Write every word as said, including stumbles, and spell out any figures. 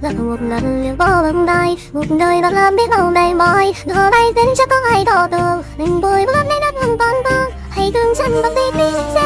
gặp một lần liệu vô bằng tay. Một đời đã làm biết bao đầy mỏi, giờ đây đến chắc có ai đo tường. Mình vội bước lên đất hồng toàn vang, hãy thương chân bằng tí tí.